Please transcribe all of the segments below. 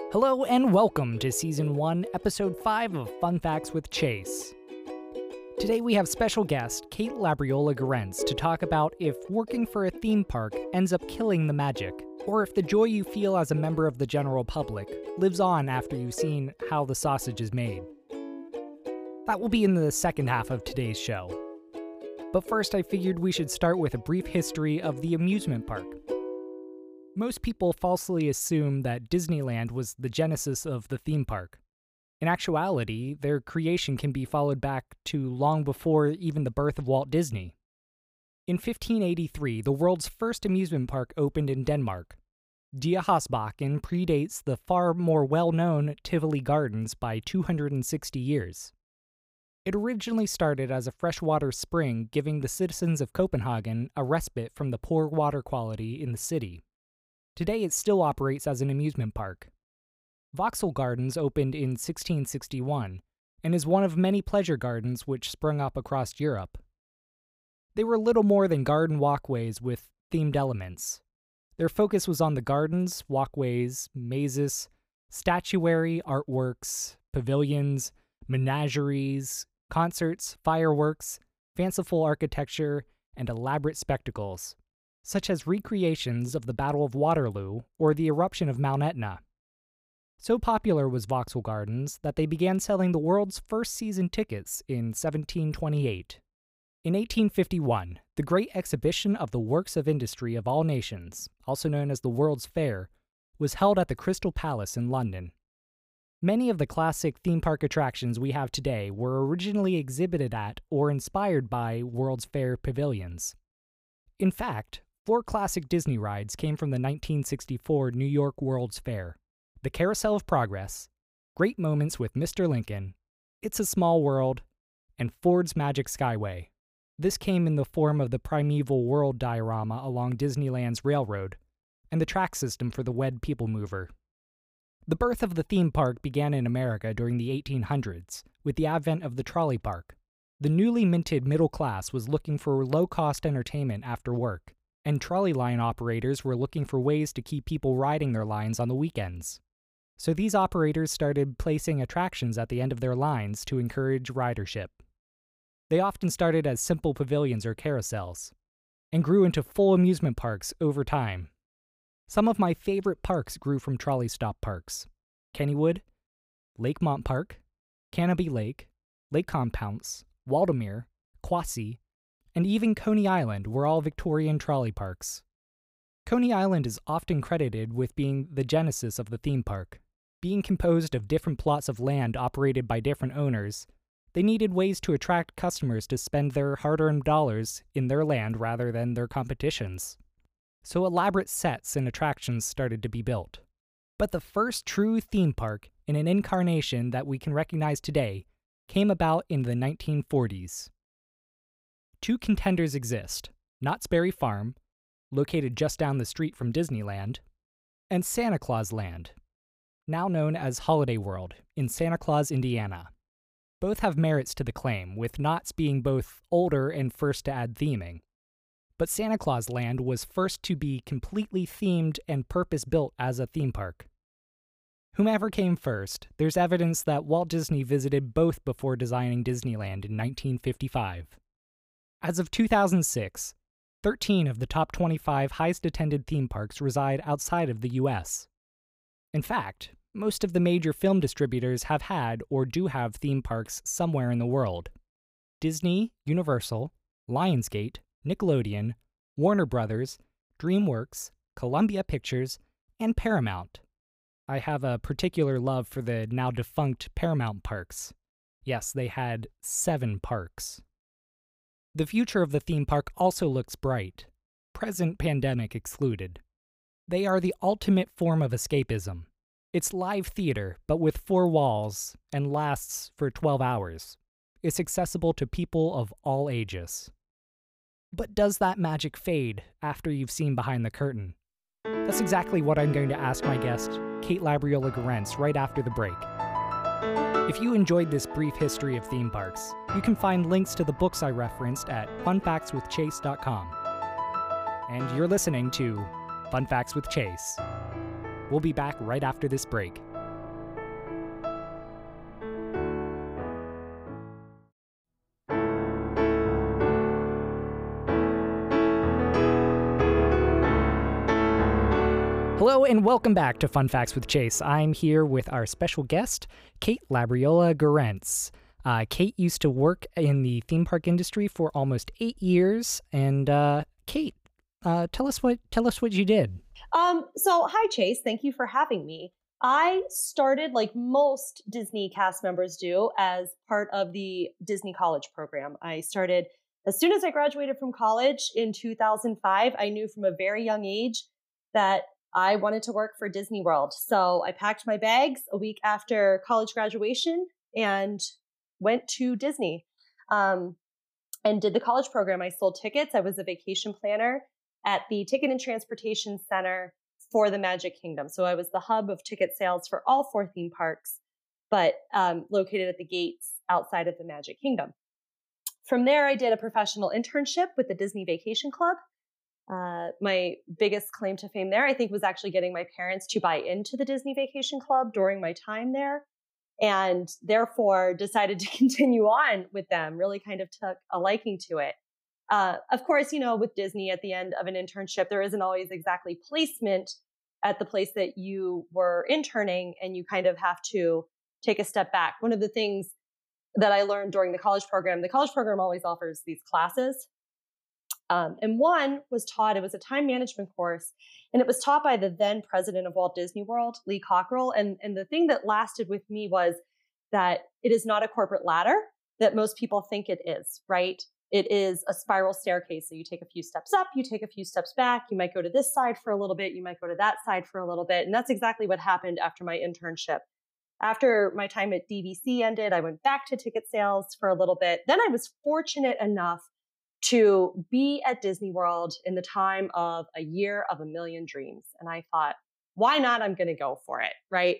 Hello and welcome to Season 1, Episode 5 of Fun Facts with Chase. Today we have special guest Kate Labriola-Guerrens to talk about if working for a theme park ends up killing the magic, or if the joy you feel as a member of the general public lives on after you've seen how the sausage is made. That will be in the second half of today's show. But first I figured we should start with a brief history of the amusement park. Most people falsely assume that Disneyland was the genesis of the theme park. In actuality, their creation can be followed back to long before even the birth of Walt Disney. In 1583, the world's first amusement park opened in Denmark. Dia Husbakken predates the far more well-known Tivoli Gardens by 260 years. It originally started as a freshwater spring, giving the citizens of Copenhagen a respite from the poor water quality in the city. Today it still operates as an amusement park. Vauxhall Gardens opened in 1661 and is one of many pleasure gardens which sprung up across Europe. They were little more than garden walkways with themed elements. Their focus was on the gardens, walkways, mazes, statuary, artworks, pavilions, menageries, concerts, fireworks, fanciful architecture, and elaborate spectacles, such as recreations of the Battle of Waterloo or the eruption of Mount Etna. So popular was Vauxhall Gardens that they began selling the world's first season tickets in 1728. In 1851, the Great Exhibition of the Works of Industry of All Nations, also known as the World's Fair, was held at the Crystal Palace in London. Many of the classic theme park attractions we have today were originally exhibited at or inspired by World's Fair pavilions. In fact, 4 classic Disney rides came from the 1964 New York World's Fair: The Carousel of Progress, Great Moments with Mr. Lincoln, It's a Small World, and Ford's Magic Skyway. This came in the form of the Primeval World diorama along Disneyland's railroad, and the track system for the WED People Mover. The birth of the theme park began in America during the 1800s, with the advent of the trolley park. The newly minted middle class was looking for low-cost entertainment after work, and trolley line operators were looking for ways to keep people riding their lines on the weekends. So these operators started placing attractions at the end of their lines to encourage ridership. They often started as simple pavilions or carousels, and grew into full amusement parks over time. Some of my favorite parks grew from trolley stop parks: Kennywood, Lakemont Park, Canobie Lake, Lake Compounce, Waldameer, Quasi, and even Coney Island were all Victorian trolley parks. Coney Island is often credited with being the genesis of the theme park. Being composed of different plots of land operated by different owners, they needed ways to attract customers to spend their hard-earned dollars in their land rather than their competition's. So elaborate sets and attractions started to be built. But the first true theme park in an incarnation that we can recognize today came about in the 1940s. 2 contenders exist: Knott's Berry Farm, located just down the street from Disneyland, and Santa Claus Land, now known as Holiday World in Santa Claus, Indiana. Both have merits to the claim, with Knott's being both older and first to add theming. But Santa Claus Land was first to be completely themed and purpose-built as a theme park. Whomever came first, there's evidence that Walt Disney visited both before designing Disneyland in 1955. As of 2006, 13 of the top 25 highest-attended theme parks reside outside of the US. In fact, most of the major film distributors have had or do have theme parks somewhere in the world. Disney, Universal, Lionsgate, Nickelodeon, Warner Brothers, DreamWorks, Columbia Pictures, and Paramount. I have a particular love for the now defunct Paramount parks. Yes, they had 7 parks. The future of the theme park also looks bright, present pandemic excluded. They are the ultimate form of escapism. It's live theater, but with 4 walls, and lasts for 12 hours. It's accessible to people of all ages. But does that magic fade after you've seen behind the curtain? That's exactly what I'm going to ask my guest, Kate Labriola-Guerrens, right after the break. If you enjoyed this brief history of theme parks, you can find links to the books I referenced at funfactswithchase.com. And you're listening to Fun Facts with Chase. We'll be back right after this break. Hello and welcome back to Fun Facts with Chase. I'm here with our special guest, Kate Labriola-Guerrens. Kate used to work in the theme park industry for almost 8 years. And Kate, tell us what you did. So hi Chase, thank you for having me. I started, like most Disney cast members do, as part of the Disney College program. I started as soon as I graduated from college in 2005. I knew from a very young age that I wanted to work for Disney World. So I packed my bags a week after college graduation and went to Disney and did the college program. I sold tickets. I was a vacation planner at the Ticket and Transportation Center for the Magic Kingdom. So I was the hub of ticket sales for all 4 theme parks, but located at the gates outside of the Magic Kingdom. From there, I did a professional internship with the Disney Vacation Club. My biggest claim to fame there, I think, was actually getting my parents to buy into the Disney Vacation Club during my time there, and therefore decided to continue on with them, really kind of took a liking to it. Of course, with Disney at the end of an internship, there isn't always exactly placement at the place that you were interning, and you kind of have to take a step back. One of the things that I learned during the college program always offers these classes. And one was taught, it was a time management course, and it was taught by the then president of Walt Disney World, Lee Cockrell. And the thing that lasted with me was that it is not a corporate ladder that most people think it is, right? It is a spiral staircase. So you take a few steps up, you take a few steps back, you might go to this side for a little bit, you might go to that side for a little bit. And that's exactly what happened after my internship. After my time at DVC ended, I went back to ticket sales for a little bit. Then I was fortunate enough to be at Disney World in the time of A Year of a Million Dreams. And I thought, why not? I'm going to go for it, right?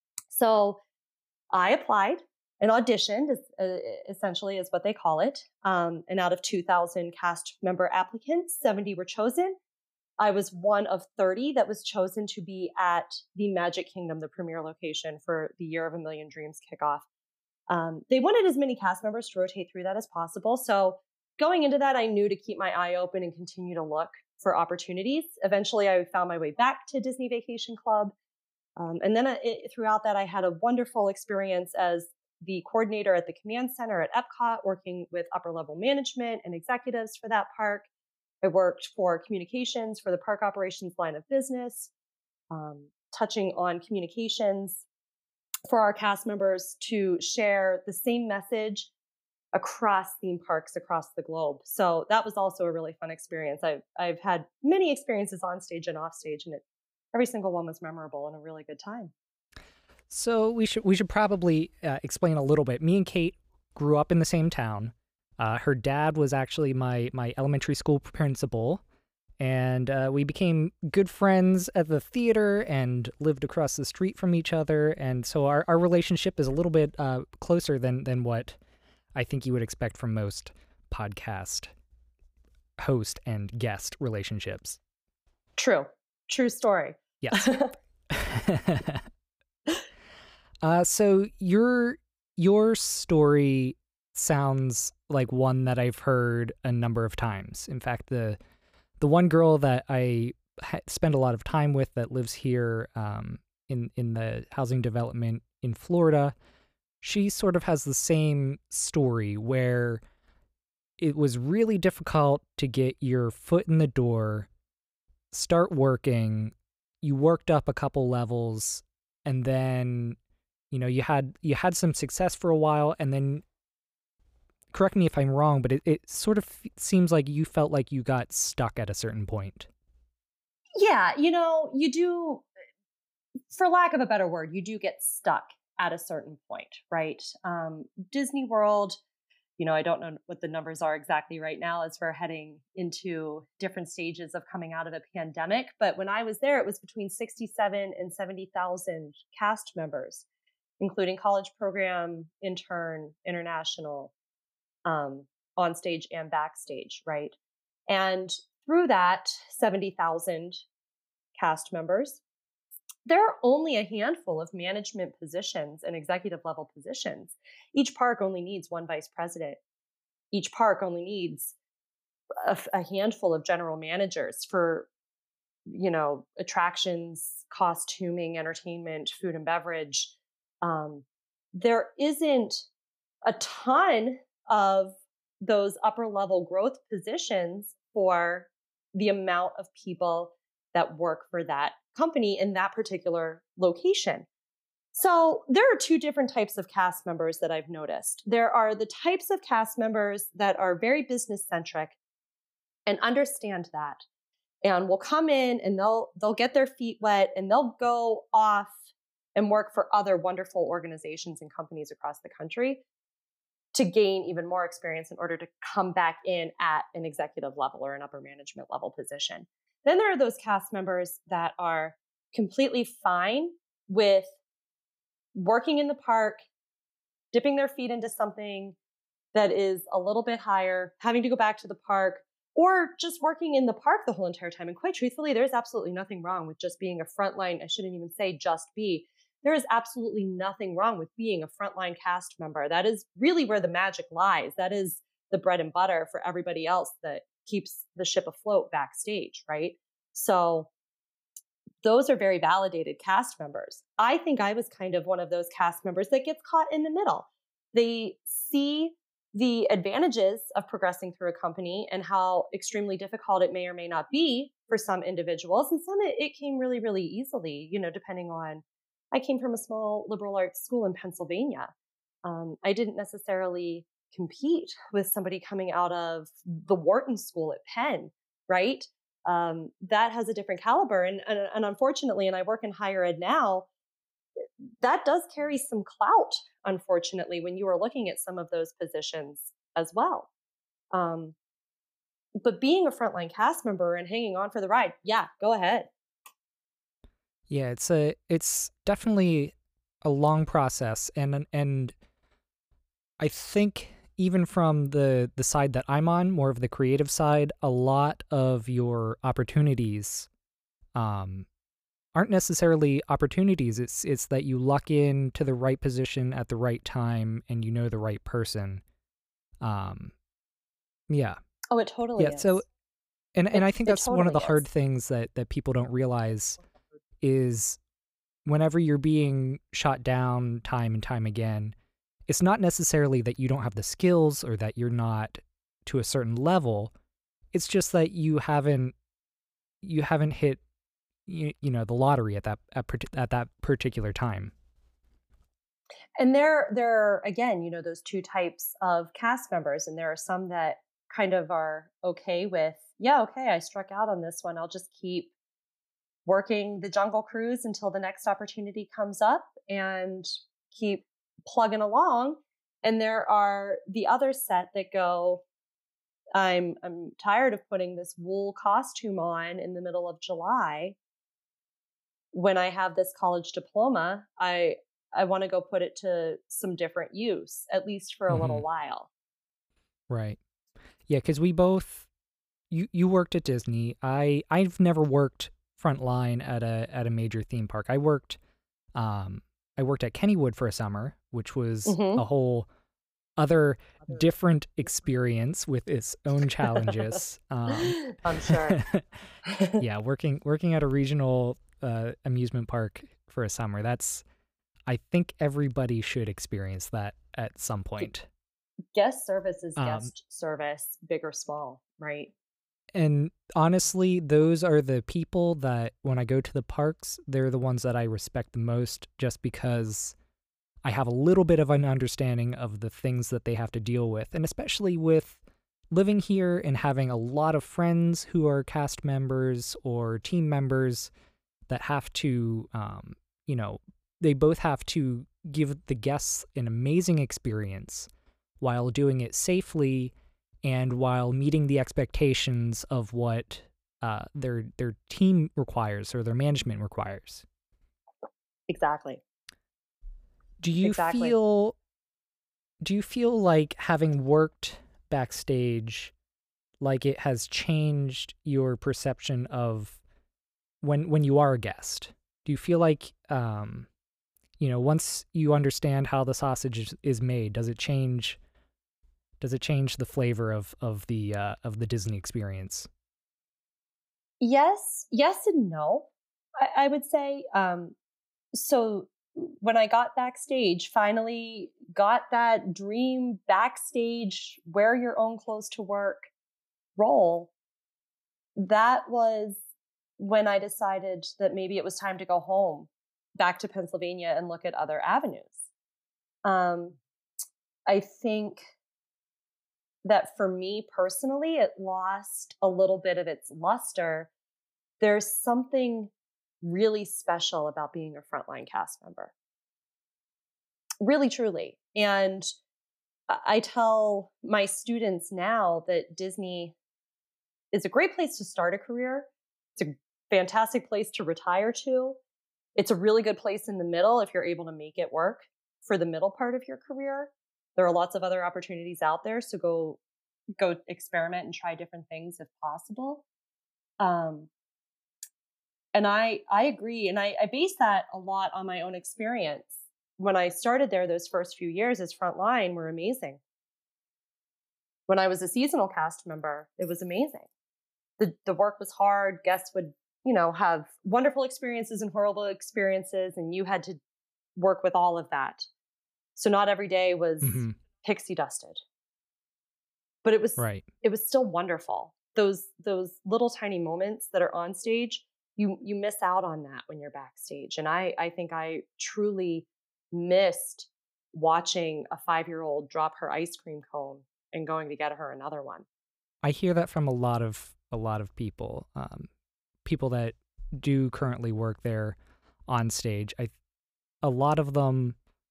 So I applied and auditioned, essentially is what they call it. And out of 2,000 cast member applicants, 70 were chosen. I was one of 30 that was chosen to be at the Magic Kingdom, the premier location for the Year of a Million Dreams kickoff. They wanted as many cast members to rotate through that as possible. So going into that, I knew to keep my eye open and continue to look for opportunities. Eventually, I found my way back to Disney Vacation Club. And then throughout that, I had a wonderful experience as the coordinator at the command center at Epcot, working with upper level management and executives for that park. I worked for communications for the park operations line of business, touching on communications for our cast members to share the same message across theme parks across the globe. So that was also a really fun experience. I've had many experiences on stage and off stage, and every single one was memorable and a really good time. So we should probably explain a little bit. Me and Kate grew up in the same town. Her dad was actually my elementary school principal, and we became good friends at the theater and lived across the street from each other. And so our relationship is a little bit closer than what I think you would expect from most podcast host and guest relationships. True story. Yes. So your story sounds like one that I've heard a number of times. In fact, the one girl that I spend a lot of time with that lives here in the housing development in Florida, she sort of has the same story where it was really difficult to get your foot in the door, start working. You worked up a couple levels, and then you had some success for a while, and then, correct me if I'm wrong, but it sort of seems like you felt like you got stuck at a certain point. Yeah, you do, for lack of a better word, you do get stuck at a certain point, right? Disney World, I don't know what the numbers are exactly right now as we're heading into different stages of coming out of a pandemic. But when I was there, it was between 67 and 70,000 cast members, including college program, intern, international, on stage and backstage, right? And through that 70,000 cast members, there are only a handful of management positions and executive level positions. Each park only needs one vice president. Each park only needs a handful of general managers for attractions, costuming, entertainment, food and beverage. There isn't a ton of those upper level growth positions for the amount of people that work for that company in that particular location. So there are two different types of cast members that I've noticed. There are the types of cast members that are very business centric and understand that, and will come in and they'll get their feet wet and they'll go off and work for other wonderful organizations and companies across the country to gain even more experience in order to come back in at an executive level or an upper management level position. Then there are those cast members that are completely fine with working in the park, dipping their feet into something that is a little bit higher, having to go back to the park, or just working in the park the whole entire time. And quite truthfully, there's absolutely nothing wrong with just being a frontline. I shouldn't even say just be. There is absolutely nothing wrong with being a frontline cast member. That is really where the magic lies. That is the bread and butter for everybody else that keeps the ship afloat backstage, right? So those are very validated cast members. I think I was kind of one of those cast members that gets caught in the middle. They see the advantages of progressing through a company and how extremely difficult it may or may not be for some individuals. And some it came really, really easily, depending on, I came from a small liberal arts school in Pennsylvania. I didn't necessarily compete with somebody coming out of the Wharton School at Penn, right? That has a different caliber. And unfortunately, and I work in higher ed now, that does carry some clout, unfortunately, when you are looking at some of those positions as well. But being a frontline cast member and hanging on for the ride, yeah, go ahead. Yeah, it's definitely a long process, and I think even from the side that I'm on, more of the creative side, a lot of your opportunities aren't necessarily opportunities. It's that you luck into the right position at the right time and you know the right person. Yeah. Oh, it totally is. So and I think that's totally one of the hard things that people don't realize is whenever you're being shot down time and time again, it's not necessarily that you don't have the skills or that you're not to a certain level. It's just that you haven't hit the lottery at that particular time. And there are, again, those two types of cast members, and there are some that kind of are okay with, yeah, okay, I struck out on this one. I'll just keep working the Jungle Cruise until the next opportunity comes up and keep plugging along. And there are the other set that go, I'm tired of putting this wool costume on in the middle of July. When I have this college diploma, I want to go put it to some different use, at least for a little while. Right. Yeah, because we both, you worked at Disney. I've never worked frontline at a major theme park. I worked at Kennywood for a summer, which was a whole other different experience with its own challenges. I'm sure. Yeah, working at a regional amusement park for a summer. I think everybody should experience that at some point. Guest service is guest service, big or small, right? And honestly, those are the people that when I go to the parks, they're the ones that I respect the most, just because I have a little bit of an understanding of the things that they have to deal with. And especially with living here and having a lot of friends who are cast members or team members that have to, they both have to give the guests an amazing experience while doing it safely and while meeting the expectations of what their team requires or their management requires. Exactly. Do you feel like, having worked backstage, like it has changed your perception of when you are a guest? Do you feel like once you understand how the sausage is made, does it change the flavor of the Disney experience? Yes and no. I would say. So when I got backstage, finally got that dream backstage, wear your own clothes to work role, that was when I decided that maybe it was time to go home, back to Pennsylvania and look at other avenues. Um, I think that for me personally, it lost a little bit of its luster. There's something really special about being a frontline cast member. Really, truly. And I tell my students now that Disney is a great place to start a career. It's a fantastic place to retire to. It's a really good place in the middle if you're able to make it work for the middle part of your career. There are lots of other opportunities out there, so go experiment and try different things if possible. And I agree, and I base that a lot on my own experience. When I started there, those first few years as frontline were amazing. When I was a seasonal cast member, it was amazing. The work was hard. Guests would, have wonderful experiences and horrible experiences, and you had to work with all of that. So not every day was pixie dusted, but it was right. It was still wonderful. Those little tiny moments that are on stage, you miss out on that when you're backstage. And I think I truly missed watching a 5-year-old drop her ice cream cone and going to get her another one. I hear that from a lot of people, people that do currently work there on stage. A lot of them,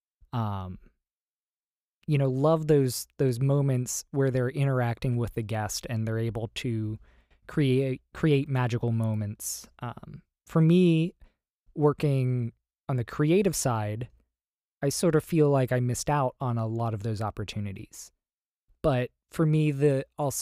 love those moments where they're interacting with the guest and they're able to create magical moments. For me, working on the creative side, I sort of feel like I missed out on a lot of those opportunities. But for me, the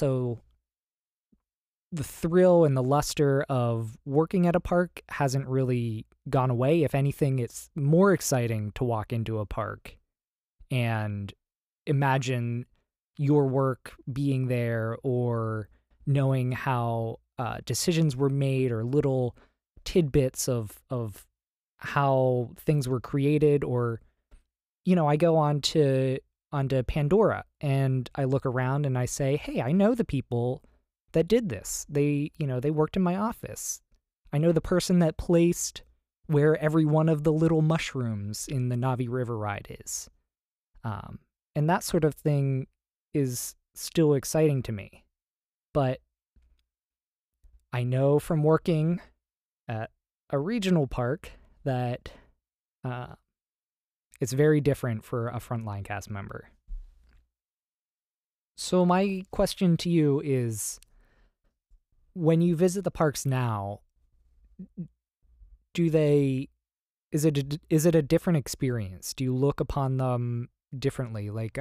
thrill and the luster of working at a park hasn't really gone away. If anything, it's more exciting to walk into a park and imagine your work being there, or knowing how decisions were made, or little tidbits of how things were created. Or, I go onto Pandora and I look around and I say, hey, I know the people that did this. They worked in my office. I know the person that placed where every one of the little mushrooms in the Navi River ride is. And that sort of thing is still exciting to me. But I know from working at a regional park that it's very different for a frontline cast member. So my question to you is, when you visit the parks now, is it a different experience? Do you look upon them differently? Like,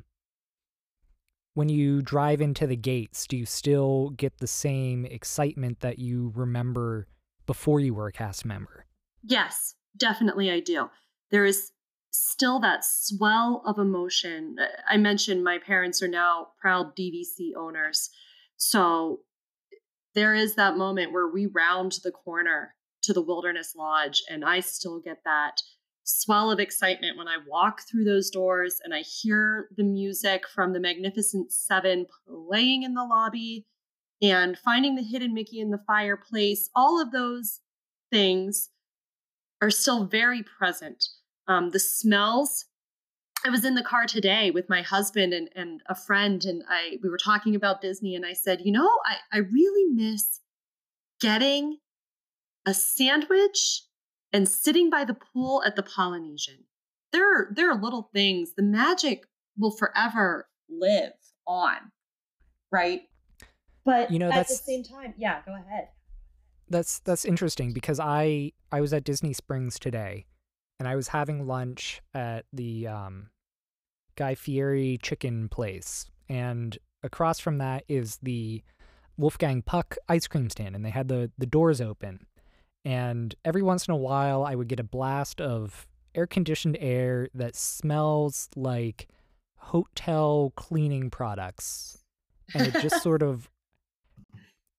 when you drive into the gates, do you still get the same excitement that you remember before you were a cast member? Yes, definitely I do. There is still that swell of emotion. I mentioned my parents are now proud DVC owners. So there is that moment where we round the corner to the Wilderness Lodge, and I still get that swell of excitement when I walk through those doors and I hear the music from the Magnificent Seven playing in the lobby, and finding the hidden Mickey in the fireplace. All of those things are still very present. The smells. I was in the car today with my husband and a friend, and we were talking about Disney, and I said, I really miss getting a sandwich and sitting by the pool at the Polynesian. There are little things. The magic will forever live on, right? But at the same time, yeah, go ahead. That's interesting, because I was at Disney Springs today, and I was having lunch at the Guy Fieri chicken place, and across from that is the Wolfgang Puck ice cream stand, and they had the doors open. And every once in a while, I would get a blast of air-conditioned air that smells like hotel cleaning products. And it just sort of...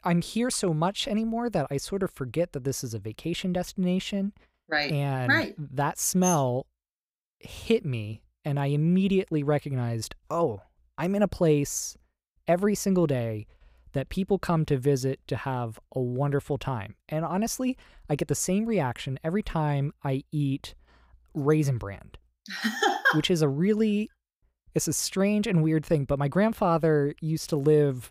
I'm here so much anymore that I sort of forget that this is a vacation destination. Right. And that smell hit me, and I immediately recognized, oh, I'm in a place every single day that people come to visit to have a wonderful time. And honestly, I get the same reaction every time I eat Raisin Bran, which is it's a strange and weird thing. But my grandfather used to live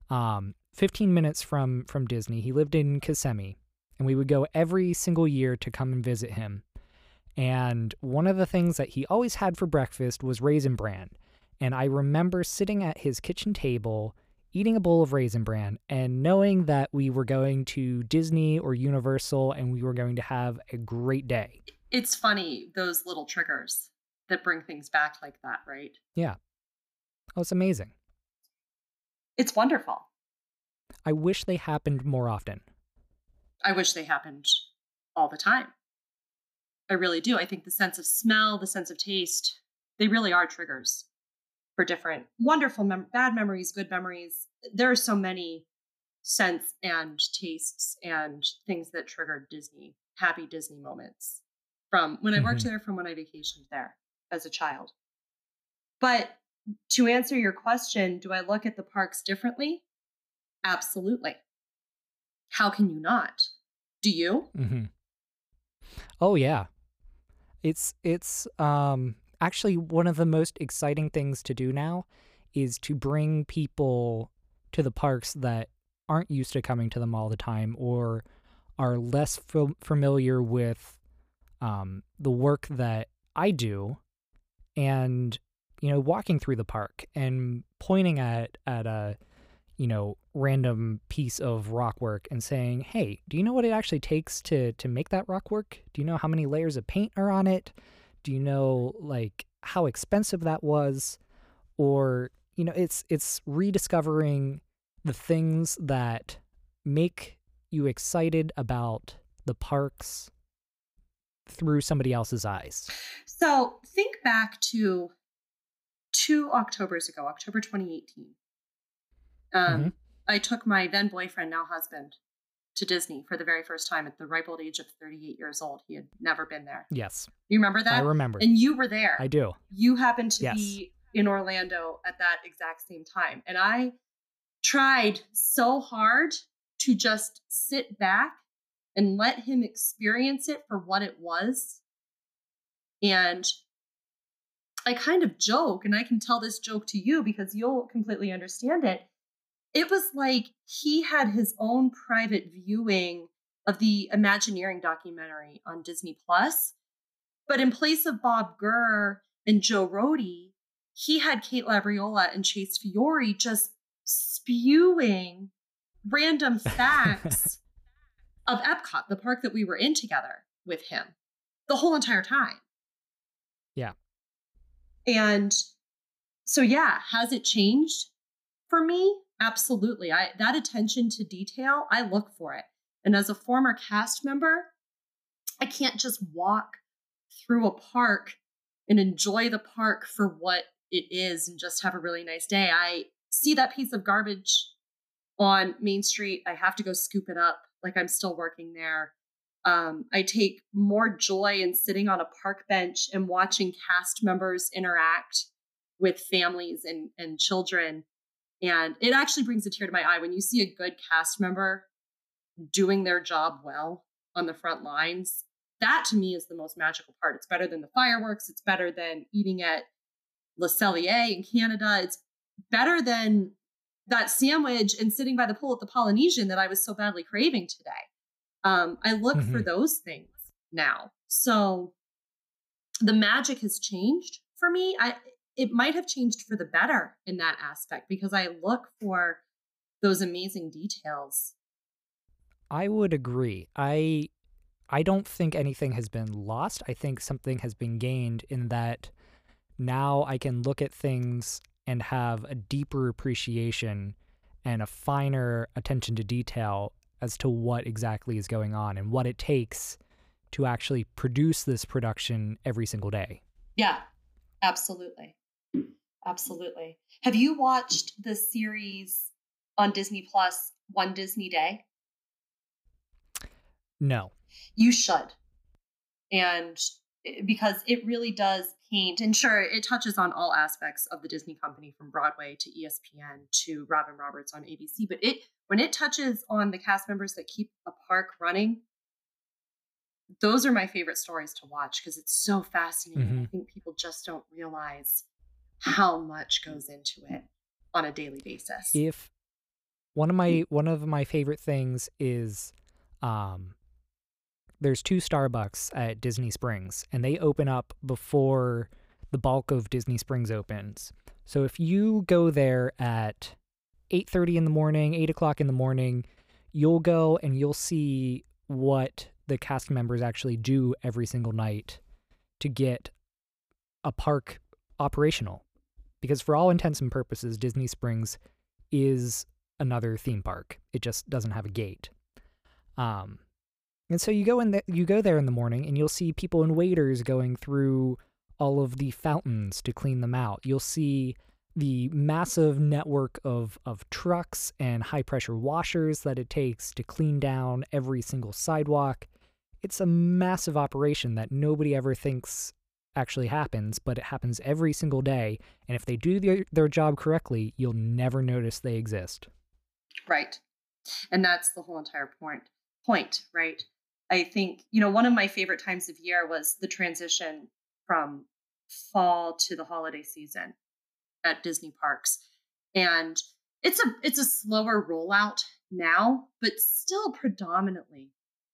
15 minutes from Disney. He lived in Kissimmee, and we would go every single year to come and visit him. And one of the things that he always had for breakfast was Raisin Bran. And I remember sitting at his kitchen table, eating a bowl of Raisin Bran, and knowing that we were going to Disney or Universal and we were going to have a great day. It's funny, those little triggers that bring things back like that, right? Yeah. Oh, it's amazing. It's wonderful. I wish they happened more often. I wish they happened all the time. I really do. I think the sense of smell, the sense of taste, they really are triggers for different wonderful, bad memories, good memories. There are so many scents and tastes and things that trigger Disney, happy Disney moments from when I worked there, from when I vacationed there as a child. But to answer your question, do I look at the parks differently? Absolutely. How can you not? Do you? Mm-hmm. Oh, yeah. It's actually one of the most exciting things to do now is to bring people to the parks that aren't used to coming to them all the time or are less familiar with the work that I do, and walking through the park and pointing at a random piece of rock work and saying, hey, do you know what it actually takes to make that rock work? Do you know how many layers of paint are on it? Do you know how expensive that was? Or, it's rediscovering the things that make you excited about the parks through somebody else's eyes. So think back to 2 Octobers ago, October 2018. I took my then boyfriend, now husband, to Disney for the very first time at the ripe old age of 38 years old. He had never been there. Yes. You remember that? I remember. And you were there. I do. You happened to be in Orlando at that exact same time. And I tried so hard to just sit back and let him experience it for what it was. And I kind of joke, and I can tell this joke to you because you'll completely understand it. It was like he had his own private viewing of the Imagineering documentary on Disney Plus. But in place of Bob Gurr and Joe Rohde, he had Kate Labriola and Chase Fiore just spewing random facts of Epcot, the park that we were in together with him, the whole entire time. Yeah. And so, yeah, has it changed for me? Absolutely. That attention to detail, I look for it. And as a former cast member, I can't just walk through a park and enjoy the park for what it is and just have a really nice day. I see that piece of garbage on Main Street. I have to go scoop it up like I'm still working there. I take more joy in sitting on a park bench and watching cast members interact with families and children. And it actually brings a tear to my eye when you see a good cast member doing their job well on the front lines. That to me is the most magical part. It's better than the fireworks. It's better than eating at Le Cellier in Canada. It's better than that sandwich and sitting by the pool at the Polynesian that I was so badly craving today. I look for those things now. So the magic has changed for me. It might have changed for the better in that aspect because I look for those amazing details. I would agree. I don't think anything has been lost. I think something has been gained in that now I can look at things and have a deeper appreciation and a finer attention to detail as to what exactly is going on and what it takes to actually produce this production every single day. Yeah, absolutely. Absolutely. Have you watched the series on Disney Plus, One Disney Day? No. You should. And because it really does paint, and sure, it touches on all aspects of the Disney company from Broadway to ESPN to Robin Roberts on ABC. But when it touches on the cast members that keep a park running, those are my favorite stories to watch because it's so fascinating. Mm-hmm. I think people just don't realize how much goes into it on a daily basis. If one of my favorite things is there's 2 Starbucks at Disney Springs, and they open up before the bulk of Disney Springs opens. So if you go there at 8:30 in the morning, 8 o'clock in the morning, you'll go and you'll see what the cast members actually do every single night to get a park operational. Because for all intents and purposes, Disney Springs is another theme park. It just doesn't have a gate. And so you go there in the morning, and you'll see people and waiters going through all of the fountains to clean them out. You'll see the massive network of trucks and high-pressure washers that it takes to clean down every single sidewalk. It's a massive operation that nobody ever thinks actually happens, but it happens every single day. And if they do their job correctly, you'll never notice they exist. Right. And that's the whole entire point, right? I think, one of my favorite times of year was the transition from fall to the holiday season at Disney parks. And it's a slower rollout now, but still predominantly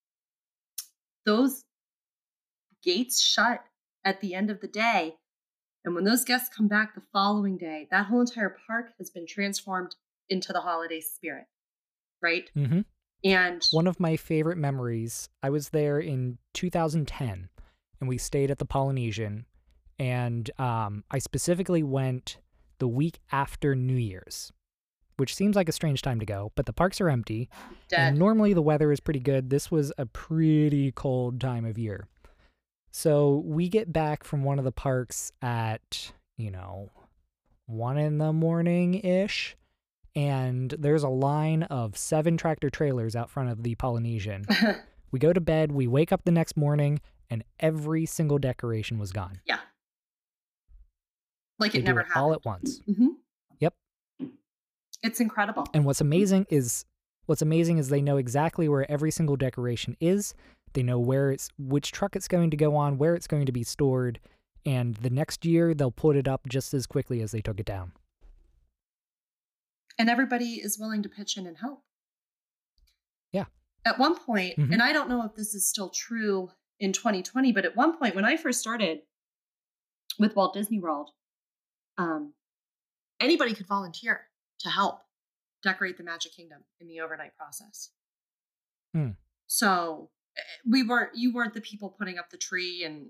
those gates shut at the end of the day. And when those guests come back the following day, that whole entire park has been transformed into the holiday spirit, right? Mm-hmm. And one of my favorite memories, I was there in 2010, and we stayed at the Polynesian, and I specifically went the week after New Year's, which seems like a strange time to go, but the parks are empty, and normally the weather is pretty good. This was a pretty cold time of year. So we get back from one of the parks at, 1 in the morning-ish, and there's a line of 7 tractor trailers out front of the Polynesian. We go to bed, we wake up the next morning, and every single decoration was gone. Yeah. Like they it never do it happened. all at once. Mm-hmm. Yep. It's incredible. And what's amazing is they know exactly where every single decoration is. They know which truck it's going to go on, where it's going to be stored, and the next year they'll put it up just as quickly as they took it down. And everybody is willing to pitch in and help. Yeah. At one point, mm-hmm. and I don't know if this is still true in 2020, but at one point when I first started with Walt Disney World, anybody could volunteer to help decorate the Magic Kingdom in the overnight process. So you weren't the people putting up the tree and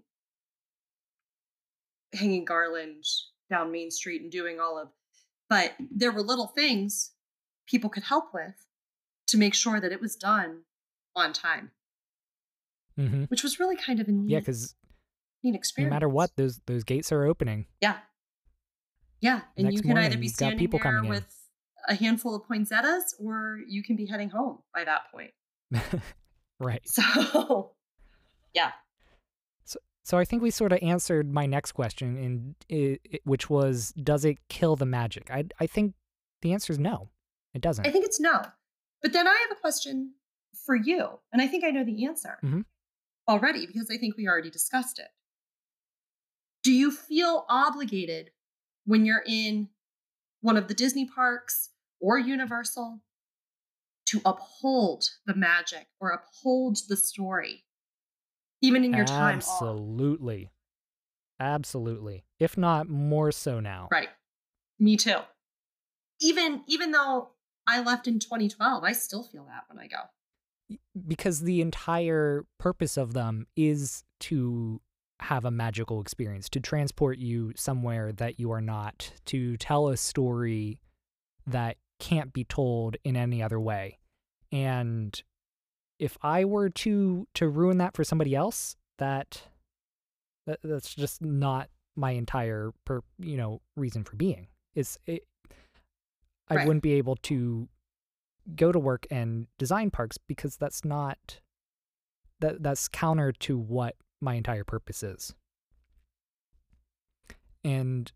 hanging garland down Main Street and doing but there were little things people could help with to make sure that it was done on time, mm-hmm. which was really kind of a neat, neat experience. No matter what, those gates are opening. Yeah. And next you can morning, either be standing there with a handful of poinsettias, or you can be heading home by that point. Right. So, yeah. So I think we sort of answered my next question, which was, does it kill the magic? I think the answer is no, it doesn't. I think it's no. But then I have a question for you, and I think I know the answer mm-hmm. already because I think we already discussed it. Do you feel obligated when you're in one of the Disney parks or Universal to uphold the magic or uphold the story? Even in your time off. Absolutely. If not more so now. Right. Me too. Even though I left in 2012, I still feel that when I go. Because the entire purpose of them is to have a magical experience, to transport you somewhere that you are not, to tell a story that can't be told in any other way. And if I were to ruin that for somebody else, that's just not my entire reason for being. I wouldn't be able to go to work and design parks because that's counter to what my entire purpose is. And,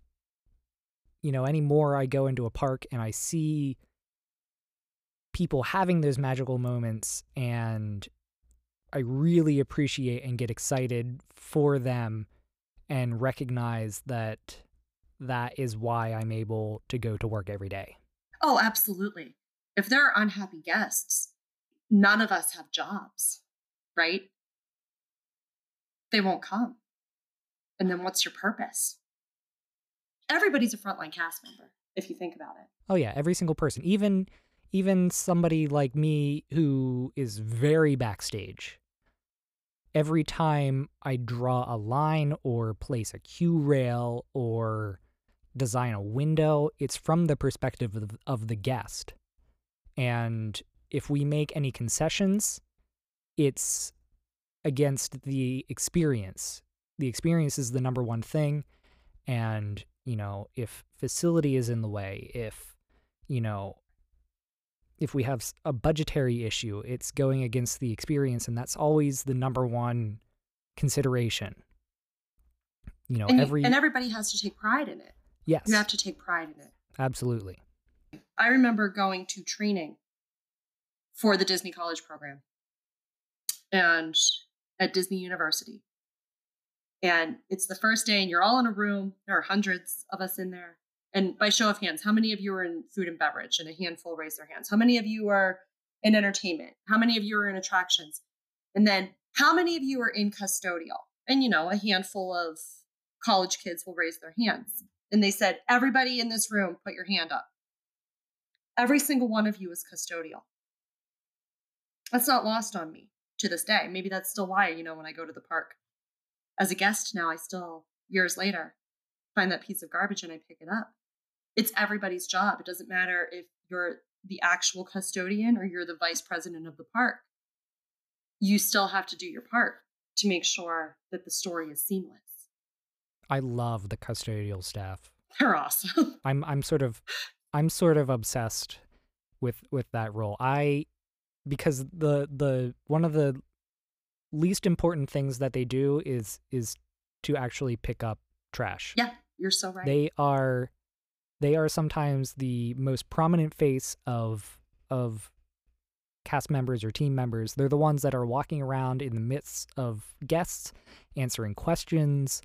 anymore I go into a park and I see people having those magical moments, and I really appreciate and get excited for them and recognize that is why I'm able to go to work every day. Oh, absolutely. If there are unhappy guests, none of us have jobs, right? They won't come. And then what's your purpose? Everybody's a frontline cast member, if you think about it. Oh yeah, every single person. Even somebody like me who is very backstage. Every time I draw a line or place a cue rail or design a window, it's from the perspective of the guest. And if we make any concessions, it's against the experience. The experience is the number one thing. And, if facility is in the way, if we have a budgetary issue, it's going against the experience, and that's always the number one consideration. And everybody has to take pride in it. Yes. You have to take pride in it. Absolutely. I remember going to training for the Disney College program and at Disney University. And it's the first day and you're all in a room. There are hundreds of us in there. And by show of hands, how many of you are in food and beverage? And a handful raise their hands. How many of you are in entertainment? How many of you are in attractions? And then how many of you are in custodial? And, a handful of college kids will raise their hands. And they said, everybody in this room, put your hand up. Every single one of you is custodial. That's not lost on me to this day. Maybe that's still why, when I go to the park as a guest now, I still, years later, find that piece of garbage and I pick it up. It's everybody's job. It doesn't matter if you're the actual custodian or you're the vice president of the park. You still have to do your part to make sure that the story is seamless. I love the custodial staff. They're awesome. I'm sort of obsessed with that role. Because the one of the least important things that they do is to actually pick up trash. Yeah, you're so right. They are sometimes the most prominent face of cast members or team members. They're the ones that are walking around in the midst of guests, answering questions.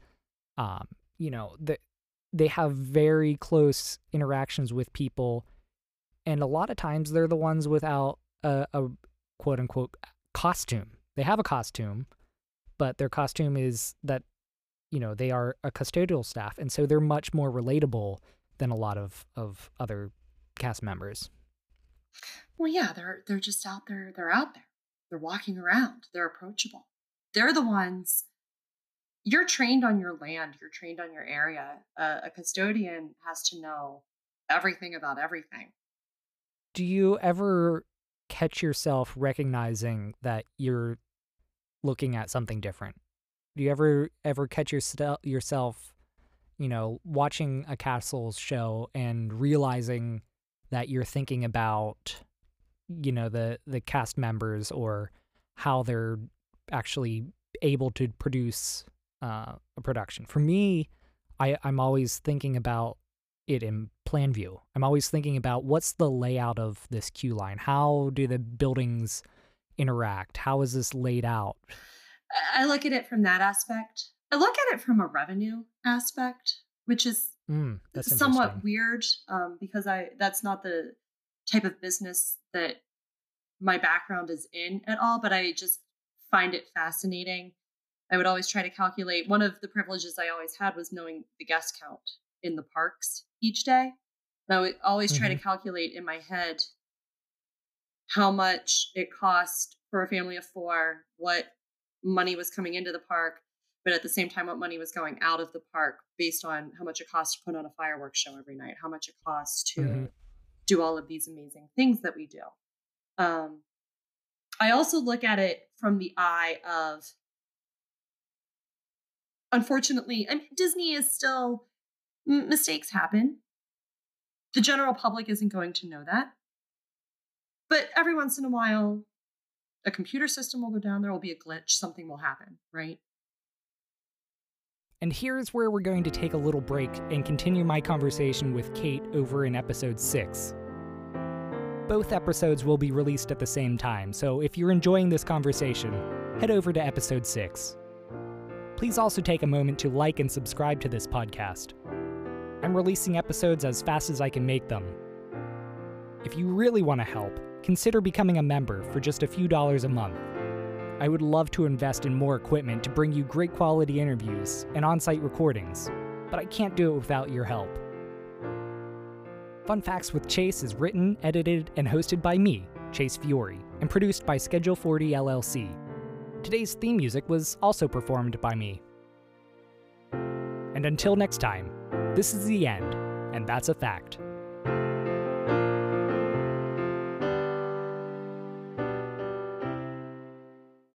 They have very close interactions with people, and a lot of times they're the ones without a quote unquote costume. They have a costume, but their costume is that, they are a custodial staff. And so they're much more relatable than a lot of other cast members. Well, yeah, they're just out there. They're out there. They're walking around. They're approachable. They're the ones. You're trained on your land. You're trained on your area. A custodian has to know everything about everything. Do you ever catch yourself recognizing that you're looking at something different? Do you ever catch yourself, watching a Castles show and realizing that you're thinking about, the cast members or how they're actually able to produce a production? For me, I'm always thinking about it in plan view. I'm always thinking about what's the layout of this queue line? How do the buildings interact? How is this laid out? I look at it from that aspect. I look at it from a revenue aspect, which is somewhat weird because that's not the type of business that my background is in at all, but I just find it fascinating. I would always try to calculate. One of the privileges I always had was knowing the guest count in the parks each day. And I would always try to calculate in my head how much it cost for a family of four, what money was coming into the park, but at the same time, what money was going out of the park based on how much it costs to put on a fireworks show every night, how much it costs to do all of these amazing things that we do. I also look at it from the eye of, unfortunately, Disney is still, mistakes happen. The general public isn't going to know that. But every once in a while, a computer system will go down, there will be a glitch, something will happen, right? And here's where we're going to take a little break and continue my conversation with Kate over in episode 6. Both episodes will be released at the same time, so if you're enjoying this conversation, head over to episode 6. Please also take a moment to like and subscribe to this podcast. I'm releasing episodes as fast as I can make them. If you really want to help, consider becoming a member for just a few dollars a month. I would love to invest in more equipment to bring you great quality interviews and on-site recordings, but I can't do it without your help. Fun Facts with Chase is written, edited, and hosted by me, Chase Fiore, and produced by Schedule 40 LLC. Today's theme music was also performed by me. And until next time, this is the end, and that's a fact.